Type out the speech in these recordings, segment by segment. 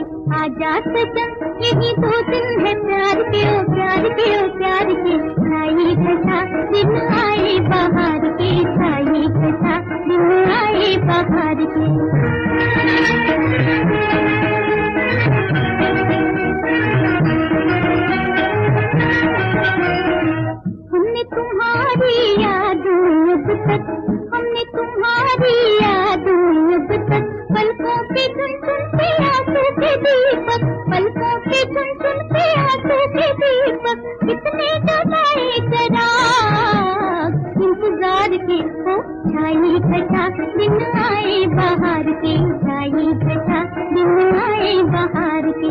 आजा सजन, यही दो दिन है प्यार के, ओ प्यार के, ओ प्यार के। छाई घटा दिन आए बाहर के, छाई घटा दिन आए बाहर के। हमने तुम्हारी यादों अब तक, हमने तुम्हारी यादों अब तक, पलकों पे चुन चुन के आंसू के दीपक, पलकों पे चुन चुन के आंसू के दीपक, कितने जलाए चिराग इंतजार के। हो छाई घटा दिन आए बाहर के, छाई घटा दिन आए बाहर के।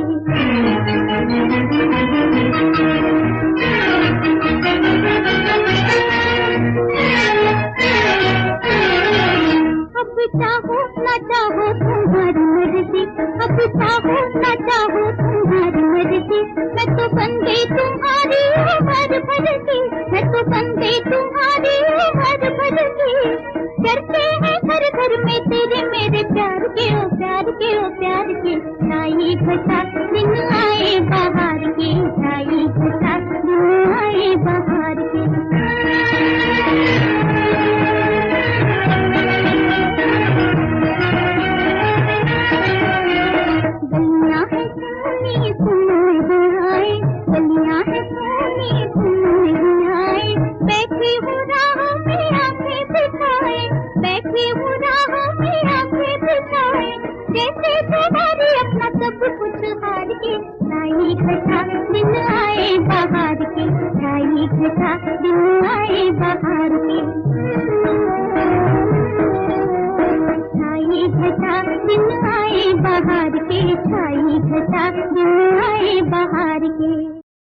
अब चाहो न चाहो तुम्हारी मर्जी, अब चाहो न चाहो तुम्हारी मर्जी, मैं तो बन गई तुम्हारी उम्र भर की, मैं तो बन गई तुम्हारी उम्र भर की। चर्चे हैं घर घर में तेरे मेरे प्यार के, ओ प्यार के, ओ प्यार के। छाई घटा दिन आए बाहर के, छाई घटा दिन आए बाहर के। गलियां है सोनी सुन आए, बैठी हूँ राह में आंखें बिछाए, बैठी हूँ राह में आंखें बिछाए, जैसे तुम्हारी अपना सब कुछ हार के। छाई घटा दिन आए बाहर के, छाई घटा दिन आए बाहर।